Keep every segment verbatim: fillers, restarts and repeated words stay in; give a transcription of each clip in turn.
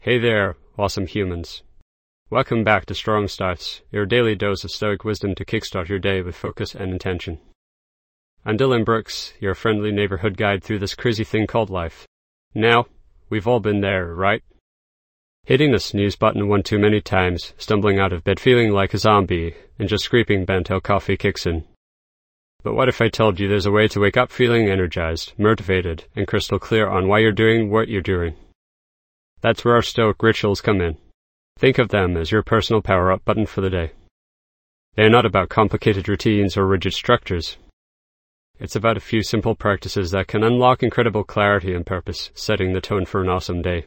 Hey there, awesome humans. Welcome back to Strong Starts, your daily dose of stoic wisdom to kickstart your day with focus and intention. I'm Dylan Brooks, your friendly neighborhood guide through this crazy thing called life. Now, we've all been there, right? Hitting the snooze button one too many times, stumbling out of bed feeling like a zombie, and just screaming bent till coffee kicks in. But what if I told you there's a way to wake up feeling energized, motivated, and crystal clear on why you're doing what you're doing? That's where our stoic rituals come in. Think of them as your personal power-up button for the day. They're not about complicated routines or rigid structures. It's about a few simple practices that can unlock incredible clarity and purpose, setting the tone for an awesome day.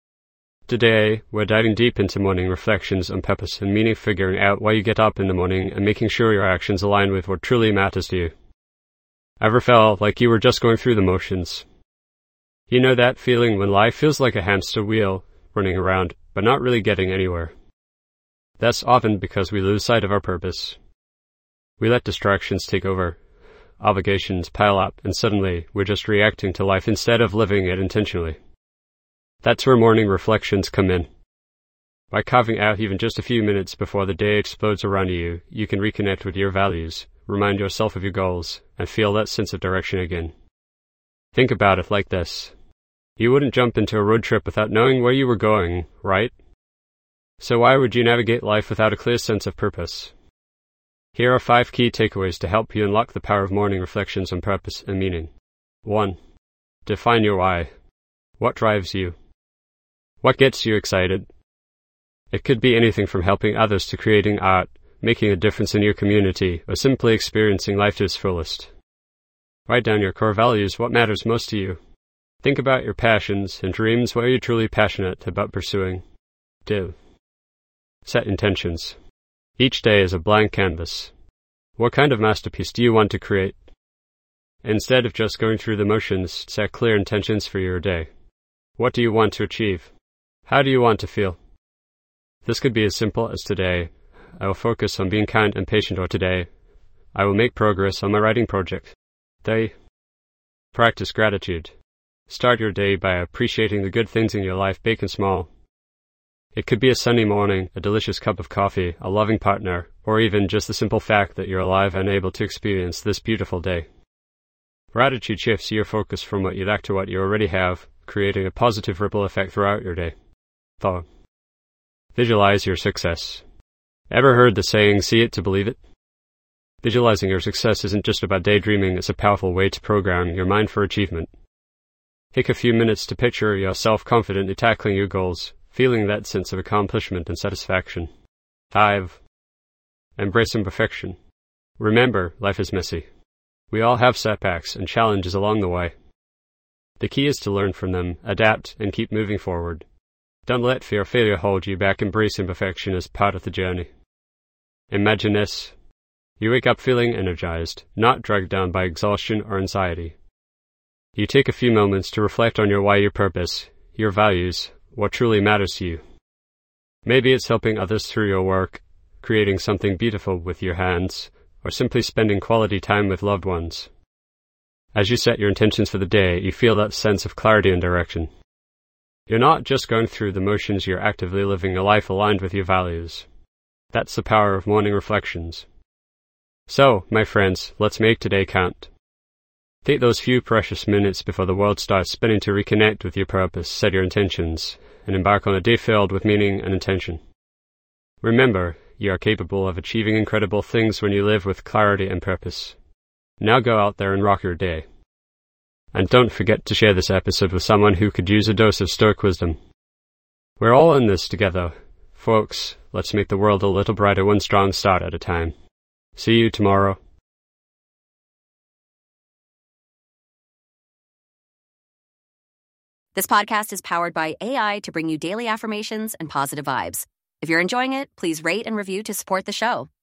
Today, we're diving deep into morning reflections on purpose and meaning, figuring out why you get up in the morning and making sure your actions align with what truly matters to you. Ever felt like you were just going through the motions? You know that feeling when life feels like a hamster wheel, running around, but not really getting anywhere. That's often because we lose sight of our purpose. We let distractions take over, obligations pile up, and suddenly we're just reacting to life instead of living it intentionally. That's where morning reflections come in. By carving out even just a few minutes before the day explodes around you, you can reconnect with your values, remind yourself of your goals, and feel that sense of direction again. Think about it like this. You wouldn't jump into a road trip without knowing where you were going, right? So why would you navigate life without a clear sense of purpose? Here are five key takeaways to help you unlock the power of morning reflections on purpose and meaning. one. Define your why. What drives you? What gets you excited? It could be anything from helping others to creating art, making a difference in your community, or simply experiencing life to its fullest. Write down your core values, what matters most to you. Think about your passions and dreams, what you're truly passionate about pursuing. two. Set intentions. Each day is a blank canvas. What kind of masterpiece do you want to create? Instead of just going through the motions, set clear intentions for your day. What do you want to achieve? How do you want to feel? This could be as simple as today, I will focus on being kind and patient, or today, I will make progress on my writing project. three. Practice gratitude. Start your day by appreciating the good things in your life, big and small. It could be a sunny morning, a delicious cup of coffee, a loving partner, or even just the simple fact that you're alive and able to experience this beautiful day. Gratitude shifts your focus from what you lack to what you already have, creating a positive ripple effect throughout your day. four. Visualize your success. Ever heard the saying, see it to believe it? Visualizing your success isn't just about daydreaming, it's a powerful way to program your mind for achievement. Take a few minutes to picture yourself confidently tackling your goals, feeling that sense of accomplishment and satisfaction. five. Embrace imperfection. Remember, life is messy. We all have setbacks and challenges along the way. The key is to learn from them, adapt, and keep moving forward. Don't let fear of failure hold you back. Embrace imperfection as part of the journey. Imagine this. You wake up feeling energized, not dragged down by exhaustion or anxiety. You take a few moments to reflect on your why, your purpose, your values, what truly matters to you. Maybe it's helping others through your work, creating something beautiful with your hands, or simply spending quality time with loved ones. As you set your intentions for the day, you feel that sense of clarity and direction. You're not just going through the motions, you're actively living a life aligned with your values. That's the power of morning reflections. So, my friends, let's make today count. Take those few precious minutes before the world starts spinning to reconnect with your purpose, set your intentions, and embark on a day filled with meaning and intention. Remember, you are capable of achieving incredible things when you live with clarity and purpose. Now go out there and rock your day. And don't forget to share this episode with someone who could use a dose of stoic wisdom. We're all in this together. Folks, let's make the world a little brighter, one strong start at a time. See you tomorrow. This podcast is powered by A I to bring you daily affirmations and positive vibes. If you're enjoying it, please rate and review to support the show.